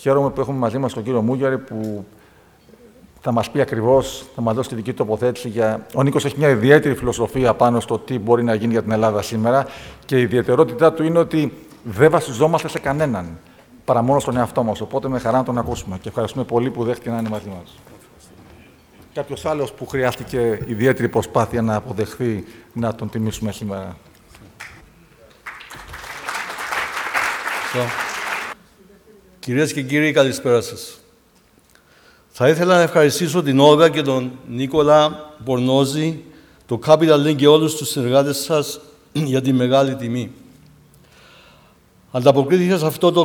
χαίρομαι που έχουμε μαζί μας τον κύριο Μούγιαρη, που θα μας πει ακριβώς, θα μας δώσει τη δική του τοποθέτηση. Ο Νίκος έχει μια ιδιαίτερη φιλοσοφία πάνω στο τι μπορεί να γίνει για την Ελλάδα σήμερα και η ιδιαιτερότητά του είναι ότι δεν βασιζόμαστε σε κανέναν, παρά μόνο στον εαυτό μας. Οπότε με χαρά να τον ακούσουμε και ευχαριστούμε πολύ που δέχτηκε να είναι μαζί μας. Κάποιος άλλος που χρειάστηκε ιδιαίτερη προσπάθεια να αποδεχθεί να τον τιμήσουμε σήμερα? Κυρίες και κύριοι, καλησπέρα σας. Θα ήθελα να ευχαριστήσω την Όλγα και τον Νίκολα Μπορνόζη, το Capital Link και όλους τους συνεργάτες σας για τη μεγάλη τιμή. Ανταποκρίθηκα σε αυτό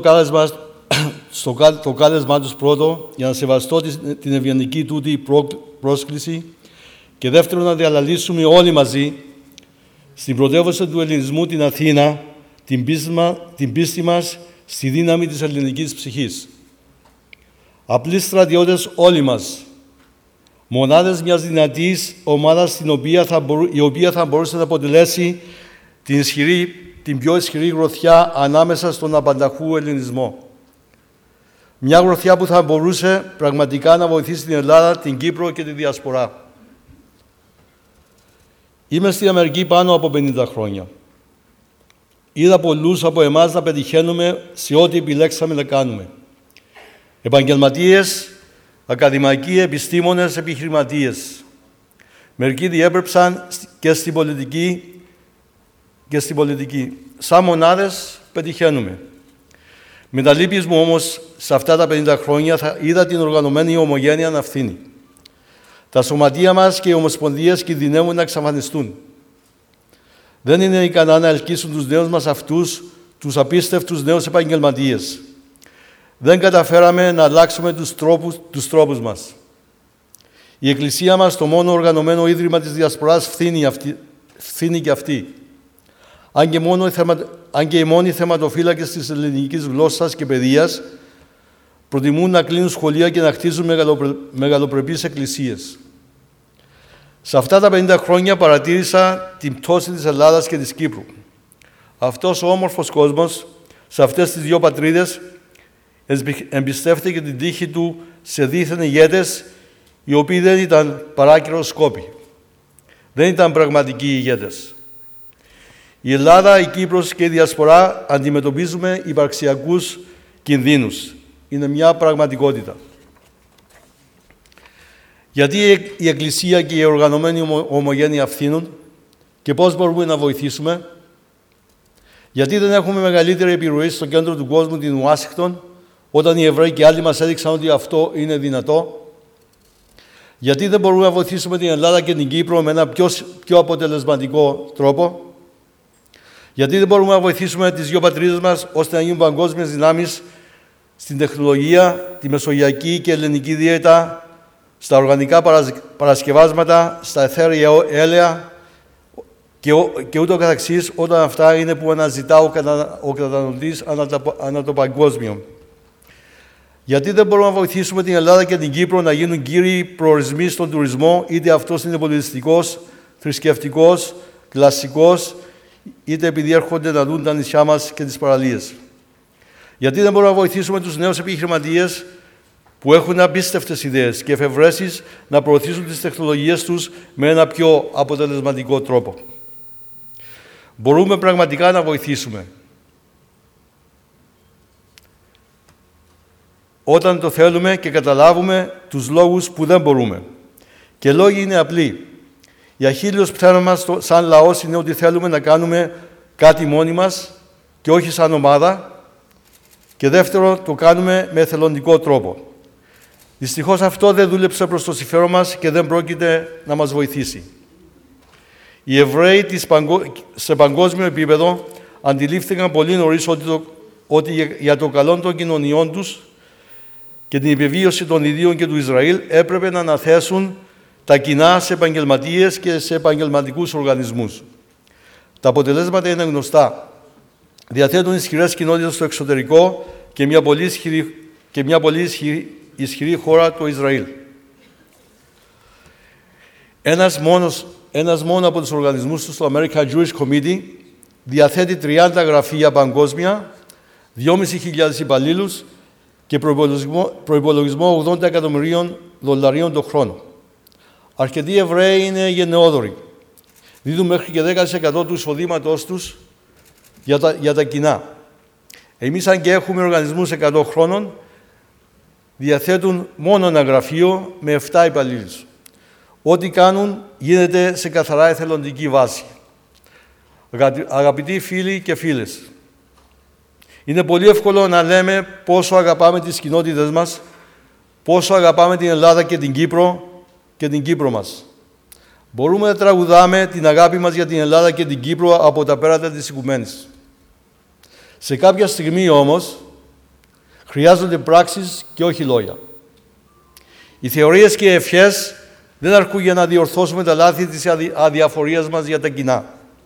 το κάλεσμά τους πρώτο, για να σεβαστώ την ευγενική τούτη πρόσκληση και δεύτερον να διαλαλήσουμε όλοι μαζί στην πρωτεύουσα του ελληνισμού, την Αθήνα, την πίστη μας στη δύναμη της ελληνικής ψυχής. Απλοί στρατιώτες όλοι μας, μονάδες μιας δυνατής ομάδας η οποία θα μπορούσε να αποτελέσει την πιο ισχυρή γροθιά ανάμεσα στον απανταχού ελληνισμό. Μια γροθιά που θα μπορούσε πραγματικά να βοηθήσει την Ελλάδα, την Κύπρο και τη Διασπορά. Είμαι στην Αμερική πάνω από 50 χρόνια. Είδα πολλούς από εμάς να πετυχαίνουμε σε ό,τι επιλέξαμε να κάνουμε. Επαγγελματίες, ακαδημαϊκοί, επιστήμονες, επιχειρηματίες. Μερικοί διέπρεψαν και στην πολιτική. Σαν μονάδες πετυχαίνουμε. Με τα λύπης μου όμως, σε αυτά τα 50 χρόνια είδα την οργανωμένη ομογένεια να φθήνει. Τα σωματεία μας και οι ομοσπονδίες κινδυνεύουν να εξαφανιστούν. Δεν είναι ικανά να ελκύσουν τους νέους μας αυτούς, τους απίστευτους νέους επαγγελματίες. Δεν καταφέραμε να αλλάξουμε τους τρόπους μας. Η Εκκλησία μας, το μόνο οργανωμένο ίδρυμα της Διασποράς, φθήνει και αυτή. Αν και οι μόνοι θεματοφύλακες της ελληνικής γλώσσας και παιδείας προτιμούν να κλείνουν σχολεία και να χτίζουν μεγαλοπρεπείς εκκλησίες. Σε αυτά τα 50 χρόνια παρατήρησα την πτώση της Ελλάδας και της Κύπρου. Αυτός ο όμορφος κόσμος, σε αυτές τις δύο πατρίδες, εμπιστεύτηκε την τύχη του σε δίθεν ηγέτες, οι οποίοι δεν ήταν παρά καιροσκόποι. Δεν ήταν πραγματικοί ηγέτες. Η Ελλάδα, η Κύπρος και η Διασπορά αντιμετωπίζουμε υπαρξιακούς κινδύνους. Είναι μια πραγματικότητα. Γιατί η Εκκλησία και η οργανωμένη ομογένεια φθήνουν και πώς μπορούμε να βοηθήσουμε? Γιατί δεν έχουμε μεγαλύτερη επιρροή στο κέντρο του κόσμου, την Ουάσιγκτον, όταν οι Εβραίοι και άλλοι μας έδειξαν ότι αυτό είναι δυνατό? Γιατί δεν μπορούμε να βοηθήσουμε την Ελλάδα και την Κύπρο με ένα πιο αποτελεσματικό τρόπο? Γιατί δεν μπορούμε να βοηθήσουμε τις δύο πατρίδες μας ώστε να γίνουν παγκόσμιες δυνάμεις στην τεχνολογία, τη μεσογειακή και ελληνική δίαιτα, στα οργανικά παρασκευάσματα, στα αιθέρια έλαια και ούτω καθεξής, όταν αυτά είναι που αναζητά ο καταναλωτής ανά το παγκόσμιο? Γιατί δεν μπορούμε να βοηθήσουμε την Ελλάδα και την Κύπρο να γίνουν κύριοι προορισμοί στον τουρισμό, είτε αυτός είναι πολιτιστικός, θρησκευτικός, κλασικός, είτε επειδή έρχονται να δουν τα νησιά μας και τις παραλίες? Γιατί δεν μπορούμε να βοηθήσουμε τους νέους επιχειρηματίες που έχουν απίστευτες ιδέες και εφευρέσεις να προωθήσουν τις τεχνολογίες τους με ένα πιο αποτελεσματικό τρόπο? Μπορούμε πραγματικά να βοηθήσουμε όταν το θέλουμε και καταλάβουμε τους λόγους που δεν μπορούμε. Και λόγοι είναι απλοί. Η αχίλιος πτέρνα μας σαν λαός είναι ότι θέλουμε να κάνουμε κάτι μόνοι μας και όχι σαν ομάδα, και δεύτερο, το κάνουμε με εθελοντικό τρόπο. Δυστυχώς αυτό δεν δούλεψε προς το συμφέρον μας και δεν πρόκειται να μας βοηθήσει. Οι Εβραίοι σε παγκόσμιο επίπεδο αντιλήφθηκαν πολύ νωρίς ότι για το καλό των κοινωνιών τους και την επιβίωση των ιδίων και του Ισραήλ έπρεπε να αναθέσουν τα κοινά σε επαγγελματίες και σε επαγγελματικούς οργανισμούς. Τα αποτελέσματα είναι γνωστά. Διαθέτουν ισχυρές κοινότητες στο εξωτερικό και μια πολύ ισχυρή χώρα, το Ισραήλ. Ένας μόνο από τους οργανισμούς του, το American Jewish Committee, διαθέτει 30 γραφεία παγκόσμια, 2.500 υπαλλήλους και προϋπολογισμό 80 εκατομμυρίων δολαρίων το χρόνο. Αρκετοί Εβραίοι είναι γενναιόδοροι. Δίδουν μέχρι και 10% του εισοδήματός τους για τα κοινά. Εμείς, αν και έχουμε οργανισμούς 100 χρόνων, διαθέτουν μόνο ένα γραφείο με 7 υπαλλήλους. Ό,τι κάνουν γίνεται σε καθαρά εθελοντική βάση. Αγαπητοί φίλοι και φίλες, είναι πολύ εύκολο να λέμε πόσο αγαπάμε τις κοινότητες μας, πόσο αγαπάμε την Ελλάδα και την Κύπρο μας. Μπορούμε να τραγουδάμε την αγάπη μας για την Ελλάδα και την Κύπρο από τα πέρατα της οικουμένης. Σε κάποια στιγμή όμως χρειάζονται πράξεις και όχι λόγια. Οι θεωρίες και οι ευχές δεν αρκούν για να διορθώσουμε τα λάθη της αδιαφορίας μας για τα κοινά.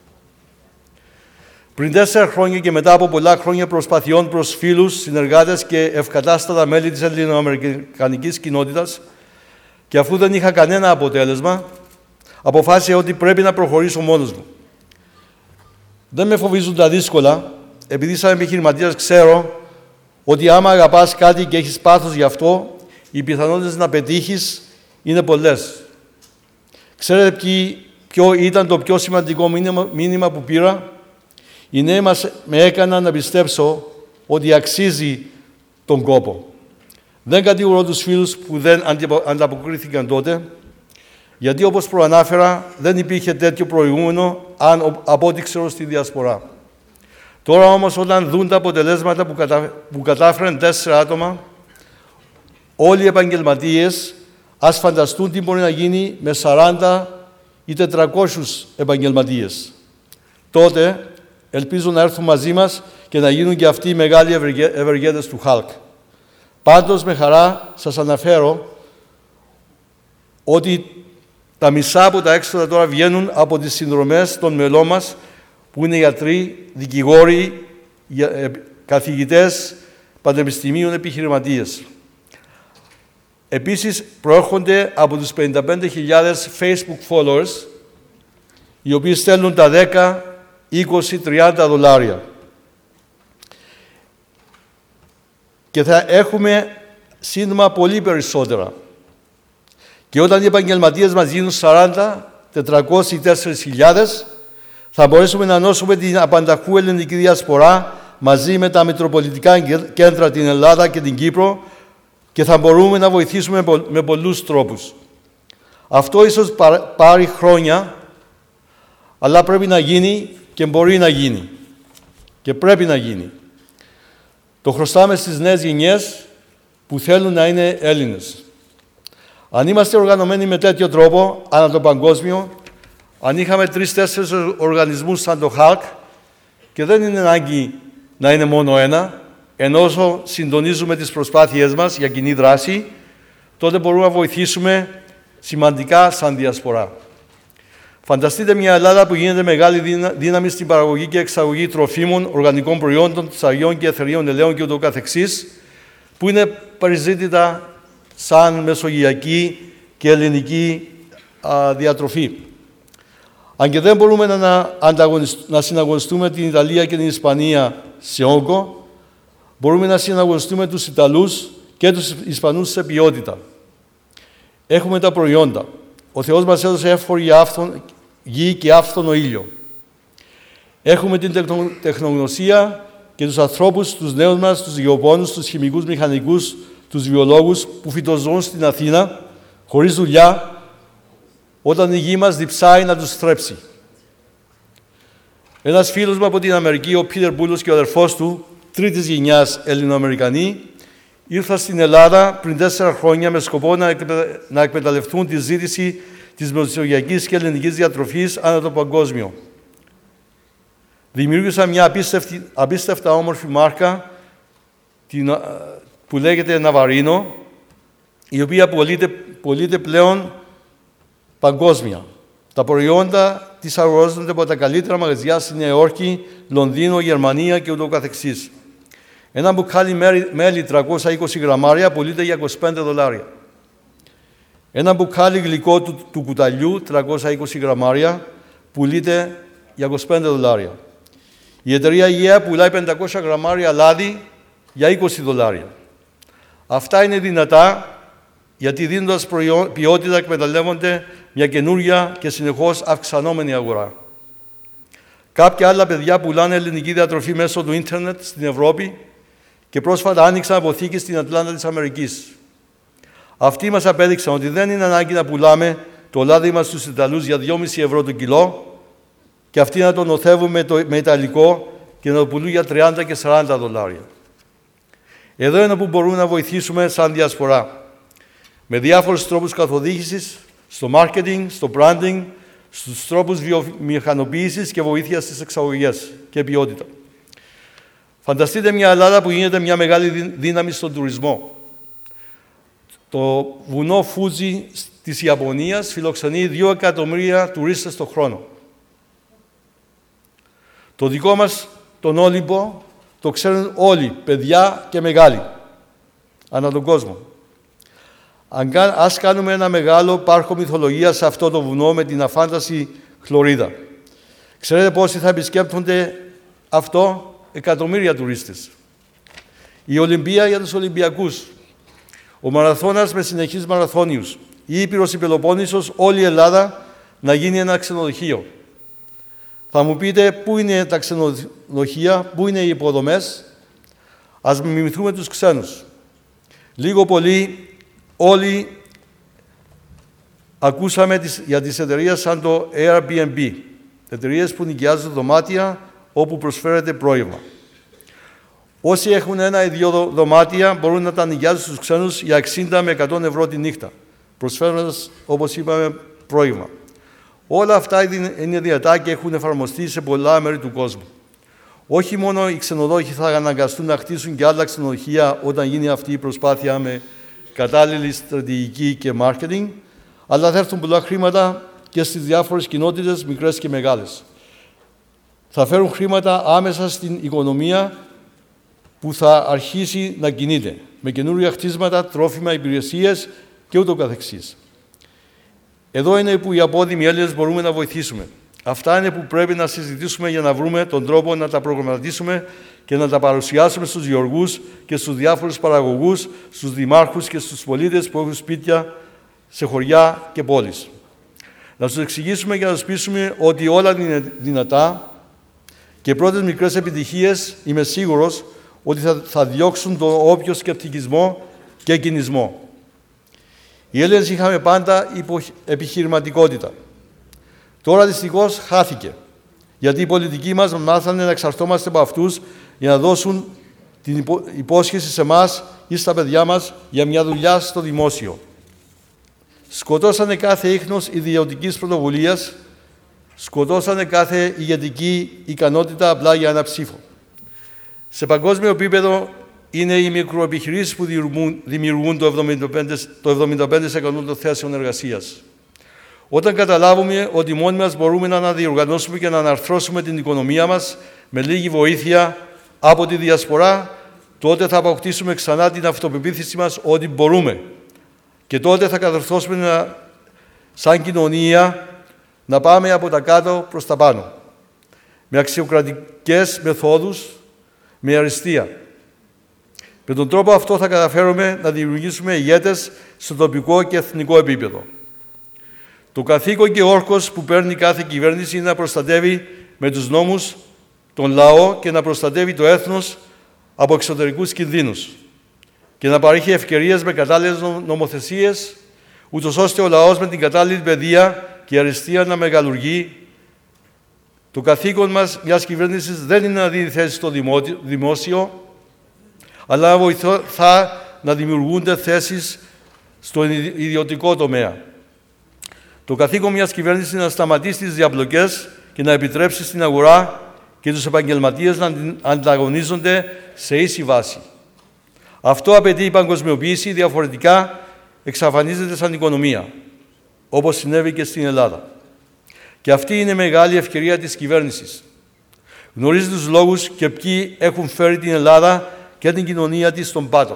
Πριν 4 χρόνια και μετά από πολλά χρόνια προσπαθειών προς φίλους, συνεργάτες και ευκατάστατα μέλη της ελληνοαμερικανικής κοινότητας, και αφού δεν είχα κανένα αποτέλεσμα, αποφάσισα ότι πρέπει να προχωρήσω μόνος μου. Δεν με φοβίζουν τα δύσκολα, επειδή σαν επιχειρηματίας ξέρω ότι άμα αγαπάς κάτι και έχεις πάθος γι' αυτό, οι πιθανότητες να πετύχεις είναι πολλές. Ξέρετε ποιο ήταν το πιο σημαντικό μήνυμα που πήρα? Οι νέοι μας με έκαναν να πιστέψω ότι αξίζει τον κόπο. Δεν κατηγορώ τους φίλους που δεν ανταποκρίθηκαν τότε, γιατί όπως προανάφερα δεν υπήρχε τέτοιο προηγούμενο από ό,τι ξέρω στη Διασπορά. Τώρα όμως, όταν δουν τα αποτελέσματα που κατάφεραν 4 άτομα, όλοι οι επαγγελματίες, ας φανταστούν τι μπορεί να γίνει με 40 ή 400 επαγγελματίες. Τότε ελπίζω να έρθουν μαζί μας και να γίνουν και αυτοί οι μεγάλοι ευεργέτες του ΧΑΛΚ. Πάντως, με χαρά σας αναφέρω ότι τα μισά από τα έξοδα τώρα βγαίνουν από τις συνδρομές των μελών μας, που είναι γιατροί, δικηγόροι, καθηγητές, πανεπιστημίων, επιχειρηματίες. Επίσης, προέρχονται από τους 55.000 Facebook followers, οι οποίοι στέλνουν τα 10, 20, 30 δολάρια. Και θα έχουμε σύντομα πολύ περισσότερα. Και όταν οι επαγγελματίες μας γίνουν 40, 400 ή 4.000, θα μπορέσουμε να ενώσουμε την απανταχού ελληνική διασπορά μαζί με τα μητροπολιτικά κέντρα, την Ελλάδα και την Κύπρο, και θα μπορούμε να βοηθήσουμε με πολλούς τρόπους. Αυτό ίσως πάρει χρόνια, αλλά πρέπει να γίνει και μπορεί να γίνει. Και πρέπει να γίνει. Το χρωστάμε στις νέες γενιές που θέλουν να είναι Έλληνες. Αν είμαστε οργανωμένοι με τέτοιο τρόπο, ανά το παγκόσμιο, αν είχαμε 3-4 οργανισμούς σαν το ΧΑΛΚ, και δεν είναι ανάγκη να είναι μόνο ένα, ενώ όσο συντονίζουμε τις προσπάθειές μας για κοινή δράση, τότε μπορούμε να βοηθήσουμε σημαντικά σαν διασπορά. Φανταστείτε μια Ελλάδα που γίνεται μεγάλη δύναμη στην παραγωγή και εξαγωγή τροφίμων, οργανικών προϊόντων, ψαριών και αιθερίων ελαίων και ούτω καθεξής, που είναι περιζήτητα σαν μεσογειακή και ελληνική διατροφή. Αν και δεν μπορούμε να συναγωνιστούμε την Ιταλία και την Ισπανία σε όγκο, μπορούμε να συναγωνιστούμε τους Ιταλούς και τους Ισπανούς σε ποιότητα. Έχουμε τα προϊόντα. Ο Θεός μας έδωσε εύφορη γη και άφθονο ήλιο. Έχουμε την τεχνογνωσία και τους ανθρώπους, τους νέους μας, τους γεωπόνους, τους χημικούς, μηχανικούς, τους βιολόγους που φυτοζωούν στην Αθήνα, χωρίς δουλειά, όταν η γη μας διψάει να τους θρέψει. Ένας φίλος μου από την Αμερική, ο Πίτερ Μπούλος, και ο αδερφός του, τρίτης γενιάς Ελληνοαμερικανοί, ήρθαν στην Ελλάδα πριν 4 χρόνια με σκοπό να εκμεταλλευτούν τη ζήτηση της μεσογειακής και ελληνικής διατροφής ανά το παγκόσμιο. Δημιούργησαν μια απίστευτα όμορφη μάρκα που λέγεται Ναβαρίνο, η οποία πωλείται πλέον παγκόσμια. Τα προϊόντα της αγοράζονται από τα καλύτερα μαγαζιά στη Νέα Υόρκη, Λονδίνο, Γερμανία και ούτω καθεξής. Ένα μπουκάλι μέλι 320 γραμμάρια πωλείται για 25 δολάρια. Ένα μπουκάλι γλυκό του κουταλιού 320 γραμμάρια πουλείται για 25 δολάρια. Η εταιρεία IGEA πουλάει 500 γραμμάρια λάδι για 20 δολάρια. Αυτά είναι δυνατά γιατί δίνοντας ποιότητα εκμεταλλεύονται μια καινούρια και συνεχώς αυξανόμενη αγορά. Κάποια άλλα παιδιά πουλάνε ελληνική διατροφή μέσω του ίντερνετ στην Ευρώπη και πρόσφατα άνοιξαν αποθήκες στην Ατλάντα της Αμερικής. Αυτοί μας απέδειξαν ότι δεν είναι ανάγκη να πουλάμε το λάδι μας στους Ιταλούς για 2,5 ευρώ το κιλό και αυτοί να το νοθεύουν με ιταλικό και να το πουλούν για 30 και 40 δολάρια. Εδώ είναι που μπορούμε να βοηθήσουμε σαν διασπορά. Με διάφορους τρόπους καθοδήγησης, στο marketing, στο branding, στους τρόπους βιομηχανοποίησης και βοήθεια στις εξαγωγές και ποιότητα. Φανταστείτε μια Ελλάδα που γίνεται μια μεγάλη δύναμη στον τουρισμό. Το βουνό Φούτζι της Ιαπωνίας φιλοξενεί 2 εκατομμύρια τουρίστες το χρόνο. Το δικό μας τον Όλυμπο το ξέρουν όλοι, παιδιά και μεγάλοι, ανά τον κόσμο. Ας κάνουμε ένα μεγάλο πάρκο μυθολογίας σε αυτό το βουνό με την αφάνταστη χλωρίδα. Ξέρετε πόσοι θα επισκέπτονται αυτό? Εκατομμύρια τουρίστες. Η Ολυμπία για τους Ολυμπιακούς. Ο μαραθώνας με συνεχείς μαραθώνιους. Η Ήπειρος, η Πελοπόννησος, όλη η Ελλάδα να γίνει ένα ξενοδοχείο. Θα μου πείτε πού είναι τα ξενοδοχεία, πού είναι οι υποδομές. Ας μιμηθούμε τους ξένους. Λίγο πολύ όλοι ακούσαμε για τις εταιρείες σαν το Airbnb. Εταιρείες που νοικιάζουν δωμάτια όπου προσφέρεται πρόημα. Όσοι έχουν 1 ή 2 δωμάτια μπορούν να τα νοικιάζουν στους ξένους για 60 με 100 ευρώ τη νύχτα, προσφέροντας, όπως είπαμε, πρόημα. Όλα αυτά είναι δυνατά και έχουν εφαρμοστεί σε πολλά μέρη του κόσμου. Όχι μόνο οι ξενοδόχοι θα αναγκαστούν να χτίσουν και άλλα ξενοδοχεία όταν γίνει αυτή η προσπάθεια με κατάλληλη στρατηγική και marketing, αλλά θα έρθουν πολλά χρήματα και στις διάφορες κοινότητες, μικρές και μεγάλες. Θα φέρουν χρήματα άμεσα στην οικονομία που θα αρχίσει να κινείται, με καινούργια χτίσματα, τρόφιμα, υπηρεσίες και ούτω καθεξής. Εδώ είναι που οι απόδημοι Έλληνες μπορούμε να βοηθήσουμε. Αυτά είναι που πρέπει να συζητήσουμε για να βρούμε τον τρόπο να τα προγραμματίσουμε και να τα παρουσιάσουμε στους γεωργούς και στους διάφορους παραγωγούς, στους δημάρχους και στους πολίτες που έχουν σπίτια σε χωριά και πόλεις. Να τους εξηγήσουμε και να τους πείσουμε ότι όλα είναι δυνατά και πρώτες μικρές επιτυχίες είμαι σίγουρος ότι θα διώξουν τον όποιο σκεπτικισμό και κινησμό. Οι Έλληνες είχαμε πάντα επιχειρηματικότητα. Τώρα δυστυχώς χάθηκε, γιατί οι πολιτικοί μας μάθανε να εξαρτώμαστε από αυτούς για να δώσουν την υπόσχεση σε εμάς ή στα παιδιά μας για μια δουλειά στο δημόσιο. Σκοτώσανε κάθε ίχνος ιδιωτικής πρωτοβουλίας, σκοτώσανε κάθε ηγετική ικανότητα απλά για ένα ψήφο. Σε παγκόσμιο επίπεδο είναι οι μικροεπιχειρήσεις που δημιουργούν το 75% των θέσεων εργασίας. Όταν καταλάβουμε ότι μόνοι μας μπορούμε να αναδιοργανώσουμε και να αναρθρώσουμε την οικονομία μας με λίγη βοήθεια από τη διασπορά, τότε θα αποκτήσουμε ξανά την αυτοπεποίθηση μας ότι μπορούμε. Και τότε θα κατορθώσουμε σαν κοινωνία να πάμε από τα κάτω προς τα πάνω. Με αξιοκρατικές μεθόδους, με αριστεία. Με τον τρόπο αυτό θα καταφέρουμε να δημιουργήσουμε ηγέτες στο τοπικό και εθνικό επίπεδο. Το καθήκον και όρκος που παίρνει κάθε κυβέρνηση είναι να προστατεύει με τους νόμους τον λαό και να προστατεύει το έθνος από εξωτερικούς κινδύνους και να παρέχει ευκαιρίες με κατάλληλες νομοθεσίες, ούτως ώστε ο λαός με την κατάλληλη παιδεία και αριστεία να μεγαλουργεί. Το καθήκον μας μιας κυβέρνησης δεν είναι να δίνει θέση στο δημόσιο, αλλά να βοηθά να δημιουργούνται θέσεις στον ιδιωτικό τομέα. Το καθήκον μιας κυβέρνησης είναι να σταματήσει τις διαπλοκές και να επιτρέψει στην αγορά και τους επαγγελματίες να ανταγωνίζονται σε ίση βάση. Αυτό απαιτεί η παγκοσμιοποίηση, διαφορετικά εξαφανίζεται σαν οικονομία, όπως συνέβη και στην Ελλάδα. Και αυτή είναι η μεγάλη ευκαιρία της κυβέρνησης. Γνωρίζει τους λόγους και ποιοι έχουν φέρει την Ελλάδα και την κοινωνία της στον πάτο.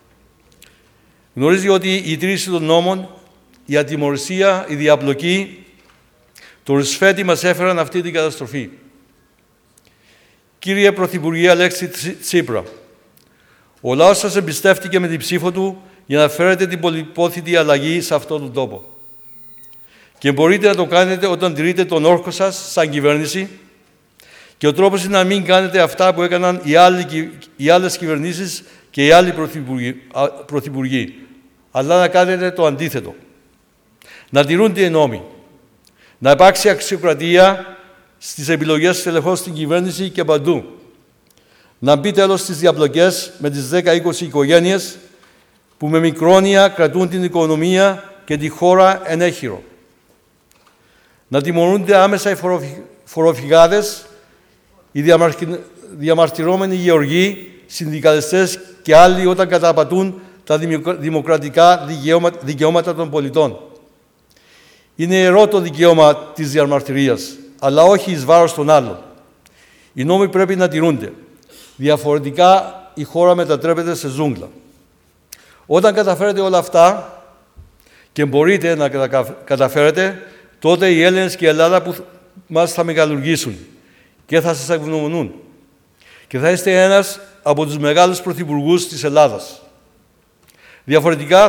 Γνωρίζει ότι η τήρηση των νόμων, η ατιμωρησία, η διαπλοκή, το ρουσφέτη μας έφεραν αυτή την καταστροφή. Κύριε Πρωθυπουργέ Αλέξη Τσίπρα, Ο λαός σας εμπιστεύτηκε με την ψήφο του για να φέρετε την πολυπόθητη αλλαγή σε αυτόν τον τόπο. Και μπορείτε να το κάνετε όταν τηρείτε τον όρκο σας σαν κυβέρνηση, και ο τρόπος είναι να μην κάνετε αυτά που έκαναν οι άλλες κυβερνήσεις και οι άλλοι πρωθυπουργοί, αλλά να κάνετε το αντίθετο. Να τηρούνται οι νόμοι. Να υπάρξει αξιοκρατία στις επιλογές στελεχών στην κυβέρνηση και παντού. Να μπει τέλος στις διαπλοκές με τις 10-20 οικογένειες που με μικρόνοια κρατούν την οικονομία και τη χώρα εν έχυρο. Να τιμωρούνται άμεσα οι φοροφυγάδες, οι διαμαρτυρόμενοι γεωργοί, συνδικαλιστές και άλλοι όταν καταπατούν τα δημοκρατικά δικαιώματα των πολιτών. Είναι ιερό το δικαίωμα της διαμαρτυρίας, αλλά όχι εις βάρος των άλλων. Οι νόμοι πρέπει να τηρούνται. Διαφορετικά η χώρα μετατρέπεται σε ζούγκλα. Όταν καταφέρετε όλα αυτά, και μπορείτε να καταφέρετε, τότε οι Έλληνες και η Ελλάδα που μας θα μεγαλουργήσουν και θα σας ευγνωμονούν. Και θα ένας από τους μεγάλους πρωθυπουργούς της Ελλάδας. Διαφορετικά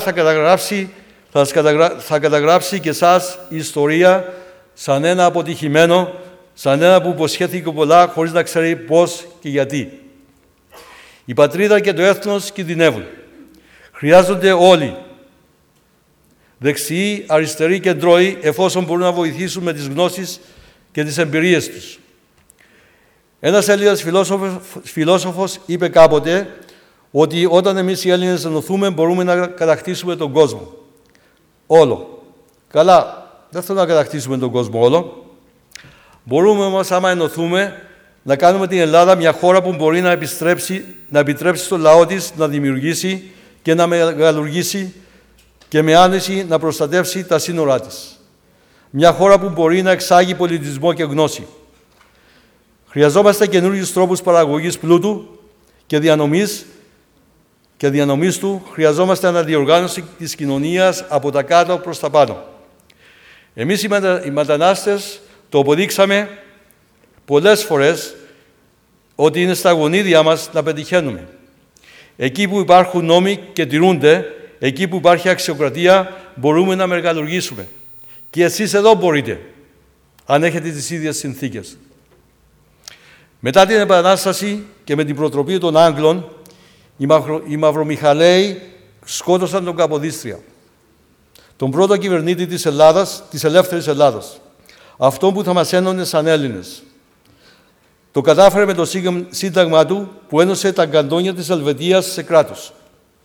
θα καταγράψει και εσάς η ιστορία σαν ένα αποτυχημένο, σαν ένα που υποσχέθηκε πολλά χωρίς να ξέρει πώς και γιατί. Η πατρίδα και το έθνος κινδυνεύουν. Χρειάζονται όλοι, δεξιοί, αριστεροί και ντρόοι, εφόσον μπορούν να βοηθήσουν με τις γνώσεις και τις εμπειρίες τους. Ένας Έλληνας φιλόσοφος είπε κάποτε ότι όταν εμείς οι Έλληνες ενωθούμε μπορούμε να κατακτήσουμε τον κόσμο. Όλο. Καλά, δεν θέλω να κατακτήσουμε τον κόσμο όλο. Μπορούμε όμως, άμα ενωθούμε, να κάνουμε την Ελλάδα μια χώρα που μπορεί να επιτρέψει στο λαό της να δημιουργήσει και να μεγαλουργήσει και με άνεση να προστατεύσει τα σύνορά της. Μια χώρα που μπορεί να εξάγει πολιτισμό και γνώση. Χρειαζόμαστε καινούριους τρόπους παραγωγής πλούτου και διανομής του. Χρειαζόμαστε αναδιοργάνωση της κοινωνίας από τα κάτω προς τα πάνω. Εμείς οι μετανάστες το αποδείξαμε πολλές φορές ότι είναι στα γονίδια μας να πετυχαίνουμε. Εκεί που υπάρχουν νόμοι και τηρούνται, εκεί που υπάρχει αξιοκρατία, μπορούμε να μεγαλουργήσουμε. Και εσείς εδώ μπορείτε, αν έχετε τις ίδιες συνθήκες. Μετά την Επανάσταση και με την προτροπή των Άγγλων, οι Μαυρομιχαλαίοι σκότωσαν τον Καποδίστρια, τον πρώτο κυβερνήτη της Ελλάδας, της ελεύθερης Ελλάδας, αυτόν που θα μας ένωνε σαν Έλληνες. Το κατάφερε με το σύνταγμα του που ένωσε τα καντόνια της Ελβετίας σε κράτος.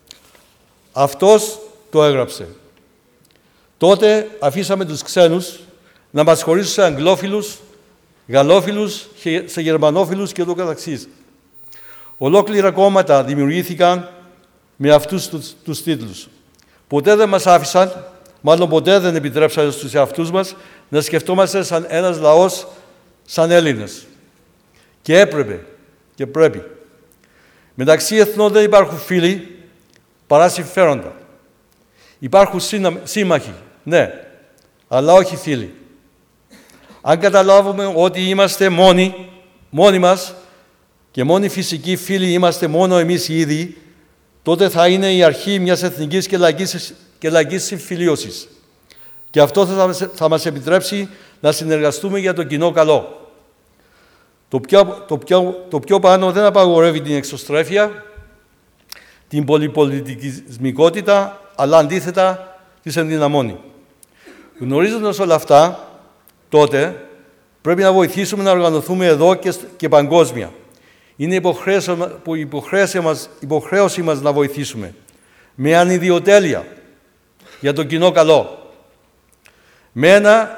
Αυτός το έγραψε. Τότε αφήσαμε τους ξένους να μας χωρίσουν σε Αγγλόφιλους, Γαλλόφιλους, σε Γερμανόφιλους και το καθεξής. Ολόκληρα κόμματα δημιουργήθηκαν με αυτούς τους τίτλους. Ποτέ δεν μας άφησαν, μάλλον ποτέ δεν επιτρέψαν στους εαυτούς μας να σκεφτόμαστε σαν ένας λαός, σαν Έλληνες. Και έπρεπε και πρέπει. Μεταξύ εθνών δεν υπάρχουν φίλοι παρά συμφέροντα. Υπάρχουν σύμμαχοι, ναι, αλλά όχι φίλοι. Αν καταλάβουμε ότι είμαστε μόνοι μας και μόνοι φυσικοί φίλοι είμαστε μόνο εμείς οι ίδιοι, τότε θα είναι η αρχή μιας εθνικής και λαϊκής συμφιλίωσης. Και αυτό θα μας επιτρέψει να συνεργαστούμε για το κοινό καλό. Το πιο πάνω δεν απαγορεύει την εξωστρέφεια, την πολυπολιτισμικότητα, αλλά αντίθετα τις ενδυναμώνει. Γνωρίζοντας όλα αυτά, τότε πρέπει να βοηθήσουμε να οργανωθούμε εδώ και παγκόσμια. Είναι υποχρέωση μας να βοηθήσουμε με ανιδιοτέλεια για το κοινό καλό. Με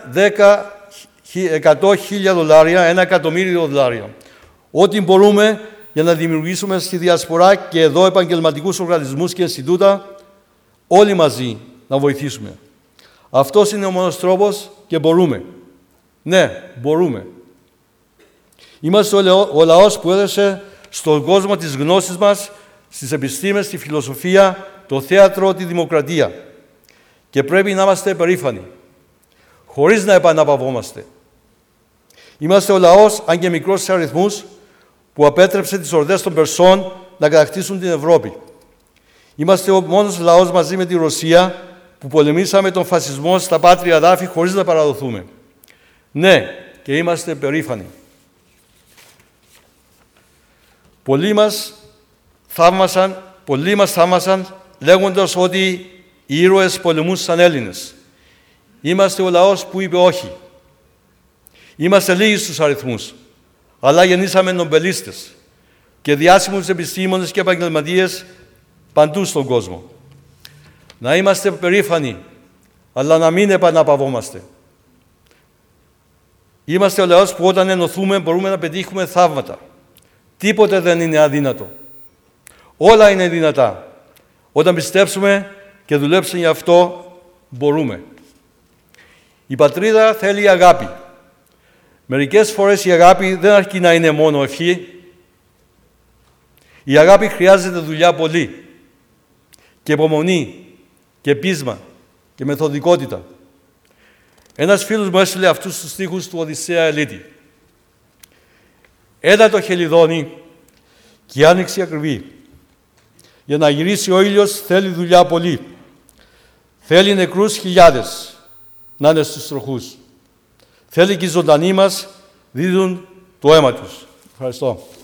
$100,000, $1.000.000, ό,τι μπορούμε για να δημιουργήσουμε στη διασπορά και εδώ επαγγελματικούς οργανισμούς και Ινστιτούτα, όλοι μαζί να βοηθήσουμε. Αυτός είναι ο μόνος τρόπος και μπορούμε. Ναι, μπορούμε. Είμαστε ο λαός που έδωσε στον κόσμο τις γνώσεις μας, στις επιστήμες, τη φιλοσοφία, το θέατρο, τη δημοκρατία. Και πρέπει να είμαστε περήφανοι, χωρίς να επαναπαυόμαστε. Είμαστε ο λαός, αν και μικρός σε αριθμούς, που απέτρεψε τις ορδές των Περσών να κατακτήσουν την Ευρώπη. Είμαστε ο μόνος λαός μαζί με τη Ρωσία που πολεμήσαμε τον φασισμό στα πάτρια δάφη χωρίς να παραδοθούμε. Ναι, και είμαστε περήφανοι. Πολλοί μας θαύμασαν λέγοντας ότι οι ήρωες πολεμούσαν Έλληνες. Είμαστε ο λαός που είπε όχι. Είμαστε λίγοι στους αριθμούς, αλλά γεννήσαμε νομπελίστες και διάσημους επιστήμονες και επαγγελματίες παντού στον κόσμο. Να είμαστε περήφανοι, αλλά να μην επαναπαυόμαστε. Είμαστε ο λαός που όταν ενωθούμε μπορούμε να πετύχουμε θαύματα. Τίποτε δεν είναι αδύνατο. Όλα είναι δυνατά. Όταν πιστέψουμε και δουλέψουμε γι' αυτό, μπορούμε. Η πατρίδα θέλει αγάπη. Μερικές φορές η αγάπη δεν αρκεί να είναι μόνο ευχή. Η αγάπη χρειάζεται δουλειά πολύ. Και υπομονή, και πείσμα, και μεθοδικότητα. Ένας φίλος μου έστειλε αυτούς τους στίχους του Οδυσσέα Ελίτη. Έδα το χελιδόνι και η άνοιξη ακριβή. Για να γυρίσει ο ήλιος θέλει δουλειά πολύ. Θέλει νεκρούς χιλιάδες να είναι στους τροχούς. Θέλει και οι ζωντανοί μας δίδουν το αίμα τους. Ευχαριστώ.